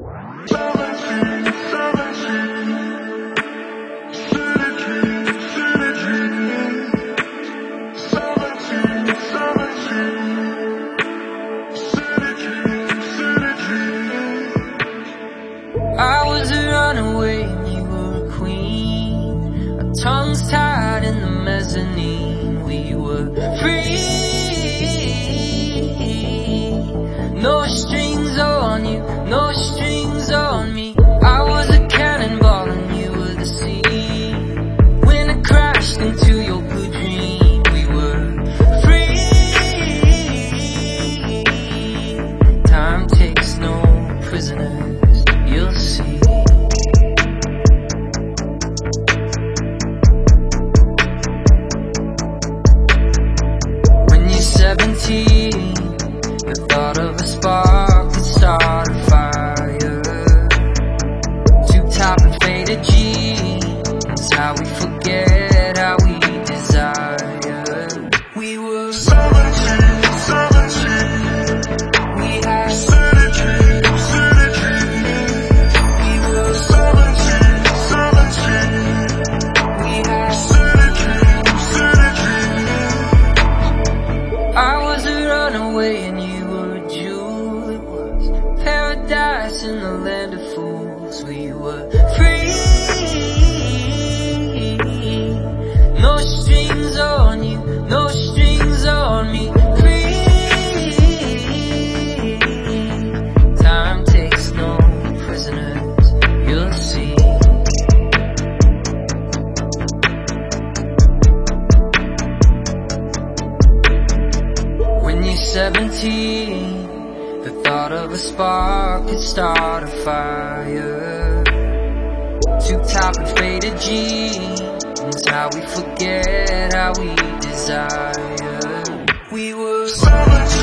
I was a runaway and you were a queen. Our tongues tied in the mezzanine. We were free. No strings on you, no strings on me. I was a cannonball and you were the sea. When I crashed into your blue dream, we were free. Time takes no prisoners, you'll see. When you're 17, the thought of a spark could start a fire. Too top and faded jeans, how we forget how we desire. We were 17, 17. We had and you were a jewel. It was paradise in the land of fools. We were free. No strings on you, no strings on me. Free. Time takes no prisoners, you'll see. When you're 17, the thought of a spark could start a fire. Too top and faded jeans, how we forget how we desire. We were 17.